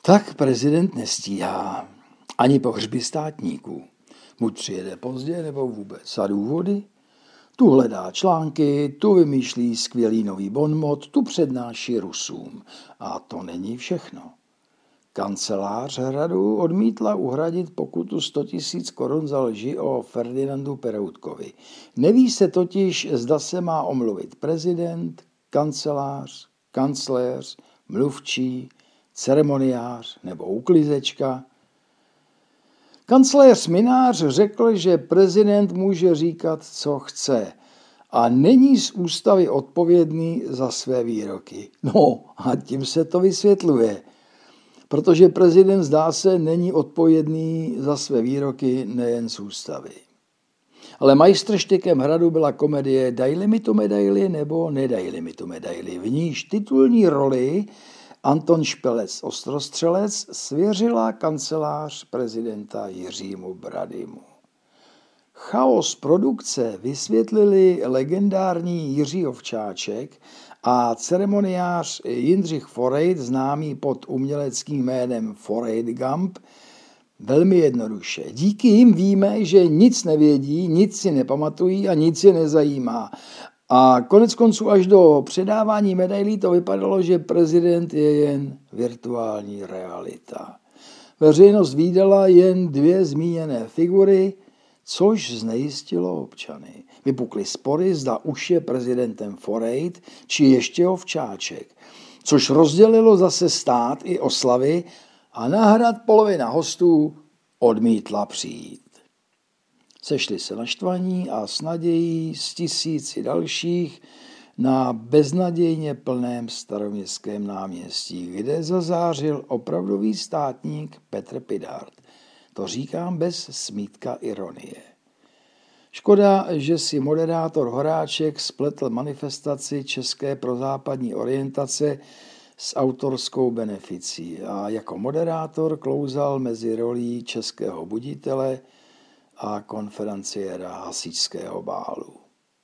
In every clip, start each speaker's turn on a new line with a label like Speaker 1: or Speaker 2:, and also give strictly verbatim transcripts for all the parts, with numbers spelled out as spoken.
Speaker 1: Tak prezident nestíhá ani pohřby státníků. Buď přijede pozdě, nebo vůbec. A důvody? Tu hledá články, tu vymýšlí skvělý nový bonmot, tu přednáší Rusům. A to není všechno. Kancelář hradu odmítla uhradit pokutu sto tisíc korun za lži o Ferdinandu Peroutkovi. Neví se totiž, zda se má omluvit prezident, kancelář, kancléř, mluvčí, ceremoniář nebo uklizečka. Kancléř Mynář řekl, že prezident může říkat, co chce a není z ústavy odpovědný za své výroky. No a tím se to vysvětluje, protože prezident, zdá se, není odpovědný za své výroky nejen z ústavy. Ale majstrštykem hradu byla komedie Dajli mi tu medaili nebo nedajli mi tu medaili, v níž titulní roli Anton Špelec Ostrostřelec svěřila kancelář prezidenta Jiřímu Bradymu. Chaos produkce vysvětlili legendární Jiří Ovčáček a ceremoniář Jindřich Forejt, známý pod uměleckým jménem Forejt Gump, velmi jednoduše. Díky jim víme, že nic nevědí, nic si nepamatují a nic je nezajímá. A konec konců až do předávání medailí to vypadalo, že prezident je jen virtuální realita. Veřejnost vídala jen dvě zmíněné figury, což znejistilo občany. Vypukly spory, zda už je prezidentem Forejt, či ještě Ovčáček, což rozdělilo zase stát i oslavy a na hrad polovina hostů odmítla přijít. Sešli se naštvaní a s nadějí z tisíci dalších na beznadějně plném Staroměstském náměstí, kde zazářil opravdový státník Petr Pidhart. To říkám bez smítka ironie. Škoda, že si moderátor Horáček spletl manifestaci české prozápadní orientace s autorskou beneficí a jako moderátor klouzal mezi rolí českého buditele a konferenciéra hasičského bálu.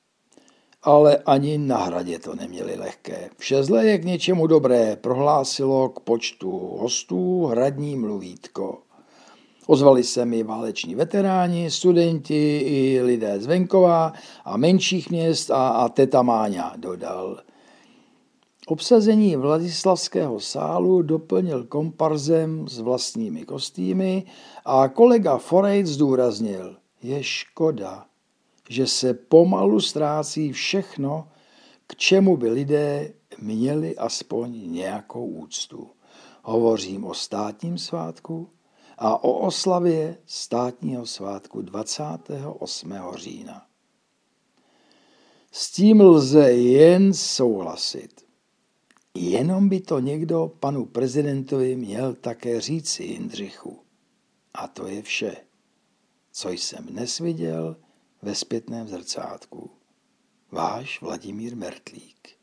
Speaker 1: Ale ani na hradě to neměli lehké. Vše zlé je k něčemu dobré, prohlásilo k počtu hostů hradní mluvítko. Ozvali se mi váleční veteráni, studenti i lidé z venkova a menších měst a, a teta Máňa, dodal. Obsazení Vladislavského sálu doplnil komparzem s vlastními kostýmy a kolega Forejt zdůraznil, je škoda, že se pomalu ztrácí všechno, k čemu by lidé měli aspoň nějakou úctu. Hovořím o státním svátku a o oslavě státního svátku dvacátého osmého října. S tím lze jen souhlasit. Jenom by to někdo panu prezidentovi měl také říci, Jindřichu. A to je vše, co jsem dnes viděl ve zpětném zrcátku. Váš Vladimír Mertlík.